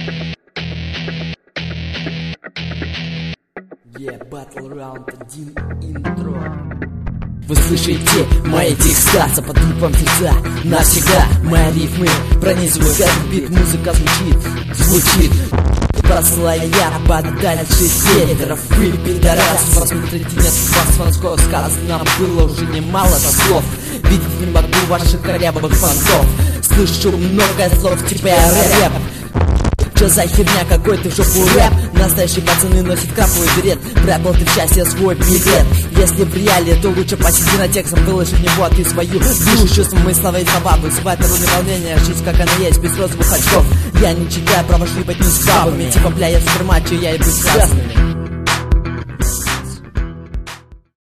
Battle Round 1 интро. Вы слышите мои текста, западут вам сердца навсегда. Мои рифмы пронизывают этот бит, музыка звучит. Посылаю я подальше северов, вы пидорас. Посмотрите, нет вас фанского сказано было уже немало слов. Видеть не могу ваших корявых фанков. Слышу много слов, типа рэп. Что за херня, какой ты в жопу рэп? Настоящие пацаны носят краповый берет. Прятал ты в счастье свой билет. Если в реале, то лучше посиди над текстом, выложи в него ты свою душу. Чувством мои слова и слова вызывают народное волнение. Жизнь как она есть, без розовых очков. Я не читаю, право шлипать не с бабами. Типа, бля, я в суперматче, я иду с красными.